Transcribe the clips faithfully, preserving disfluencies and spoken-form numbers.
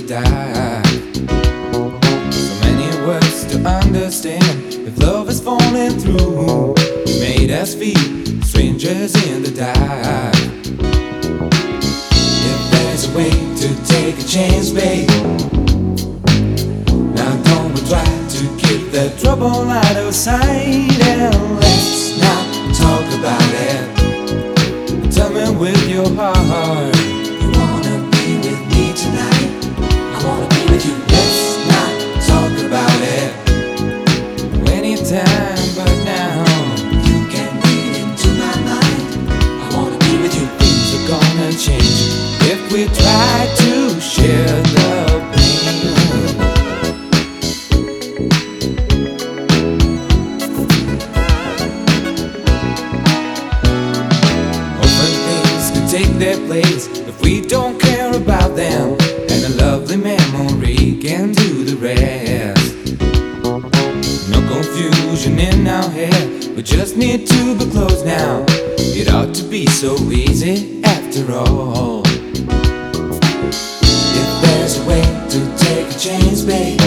dark. So many words to understand. If love is falling through, it made us feel strangers in the dark. If there's a way to take a chance, babe, now don't we try to keep the trouble out of sight, and let's not talk about it. Tell me with your heart, you wanna be with me tonight? I wanna be with you. let's not talk about it anytime but now. You can read into my mind. I wanna be with you. Things are gonna change if we try to share the pain. Hoping things can take their place if we don't care about them, and a lovely memory can do the rest. No confusion in our head, we just need to be close now. It ought to be so easy after all. If there's a way to take a chance, babe,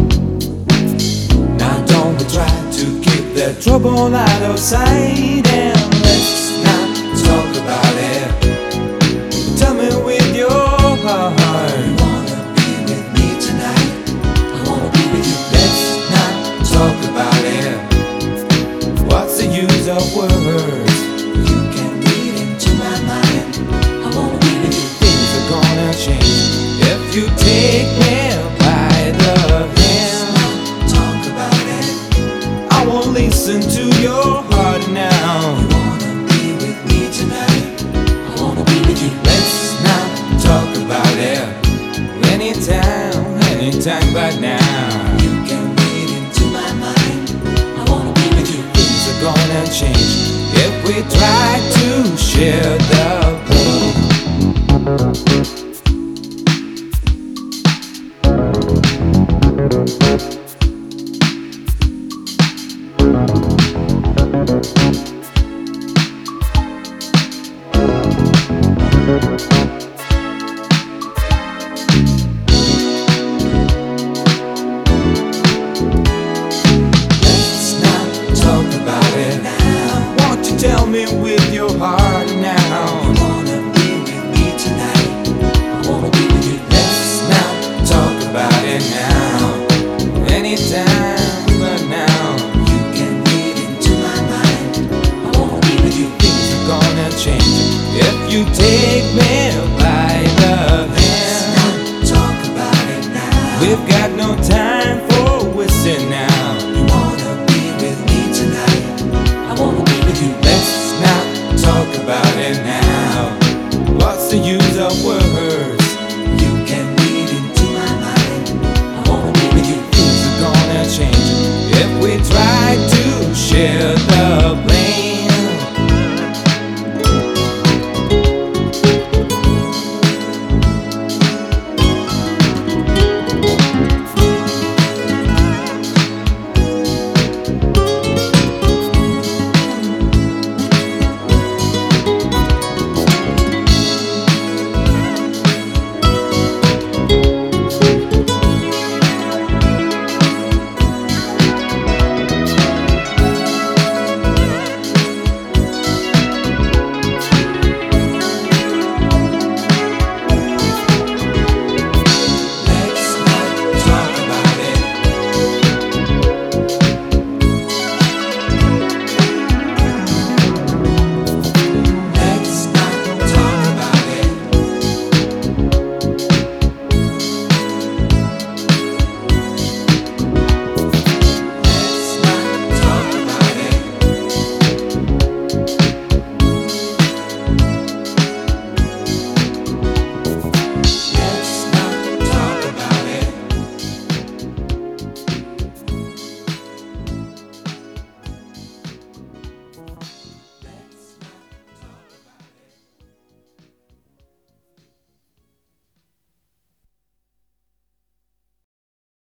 Now don't we try to keep the trouble out of sight, and let's not talk about it. Tell me with your you heart, wanna be with me tonight? I wanna be with you. let's not talk about it. What's the use of words? You can read into my mind. I wanna be with you. Things are gonna change if you take me by the hand. Talk about it. I won't listen to your heart now. You wanna be with me tonight? I wanna be with you. Let's not talk about it anytime, anytime but now. You can read into my mind. I wanna be with you. Things are gonna change if we try to share the pain. Let's not talk about it now. Won't you tell me with your heart You now? wanna be with me tonight? I wanna be with you. Let's not talk about it now, anytime but now. You can read into my mind. I wanna be with you. Things are gonna change if you take me by the Let's hand. not talk about it now. We've got no time for wasting now. You wanna be with me tonight? I wanna be with you. Let's not talk about it now. What's the use of words?